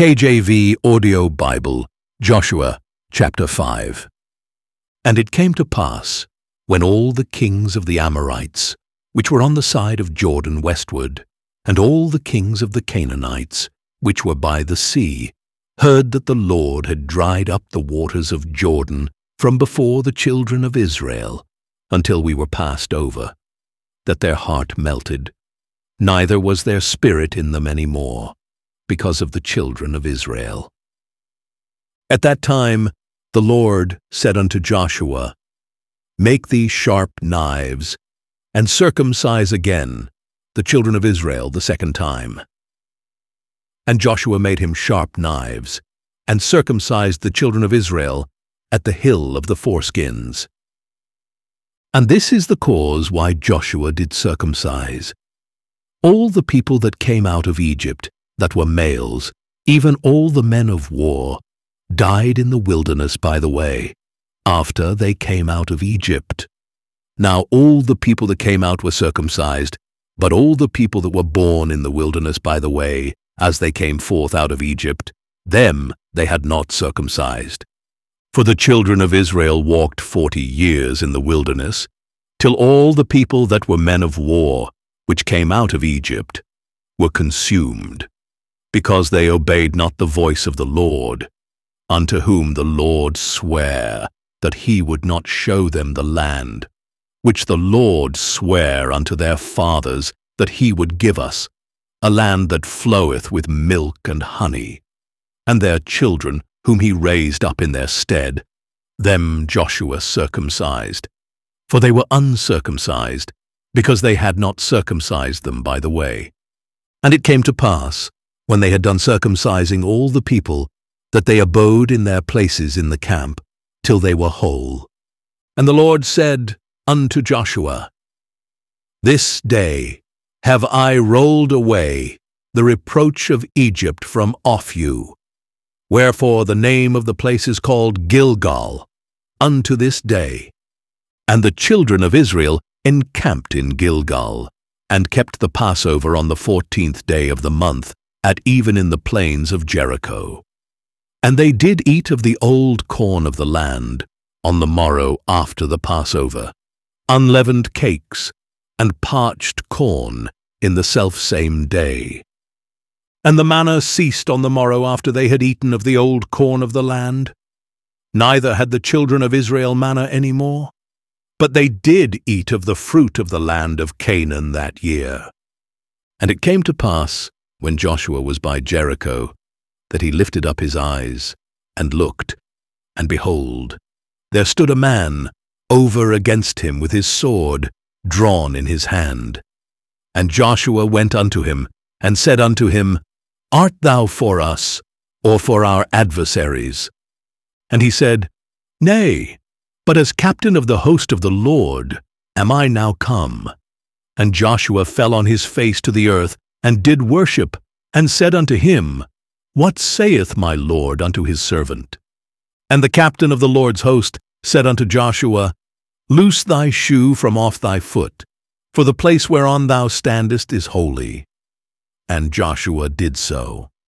KJV Audio Bible, Joshua chapter 5. And it came to pass, when all the kings of the Amorites, which were on the side of Jordan westward, and all the kings of the Canaanites, which were by the sea, heard that the Lord had dried up the waters of Jordan from before the children of Israel, until we were passed over, that their heart melted, neither was there spirit in them any more, because of the children of Israel. At that time the Lord said unto Joshua, Make thee sharp knives, and circumcise again the children of Israel the second time. And Joshua made him sharp knives, and circumcised the children of Israel at the hill of the foreskins. And this is the cause why Joshua did circumcise all the people that came out of Egypt, that were males, even all the men of war, died in the wilderness by the way, after they came out of Egypt. Now all the people that came out were circumcised, but all the people that were born in the wilderness by the way, as they came forth out of Egypt, them they had not circumcised. For the children of Israel walked 40 years in the wilderness, till all the people that were men of war, which came out of Egypt, were consumed, because they obeyed not the voice of the Lord, unto whom the Lord sware that he would not show them the land, which the Lord sware unto their fathers that he would give us, a land that floweth with milk and honey. And their children, whom he raised up in their stead, them Joshua circumcised, for they were uncircumcised, because they had not circumcised them by the way. And it came to pass, when they had done circumcising all the people, that they abode in their places in the camp, till they were whole. And the Lord said unto Joshua, This day have I rolled away the reproach of Egypt from off you. Wherefore the name of the place is called Gilgal unto this day. And the children of Israel encamped in Gilgal, and kept the Passover on the 14th day of the month, at even in the plains of Jericho. And they did eat of the old corn of the land on the morrow after the Passover, unleavened cakes, and parched corn in the selfsame day. And the manna ceased on the morrow after they had eaten of the old corn of the land. Neither had the children of Israel manna any more, but they did eat of the fruit of the land of Canaan that year. And it came to pass, when Joshua was by Jericho, that he lifted up his eyes, and looked, and behold, there stood a man over against him with his sword drawn in his hand. And Joshua went unto him, and said unto him, Art thou for us, or for our adversaries? And he said, Nay, but as captain of the host of the Lord am I now come. And Joshua fell on his face to the earth, and did worship, and said unto him, What saith my Lord unto his servant? And the captain of the Lord's host said unto Joshua, Loose thy shoe from off thy foot, for the place whereon thou standest is holy. And Joshua did so.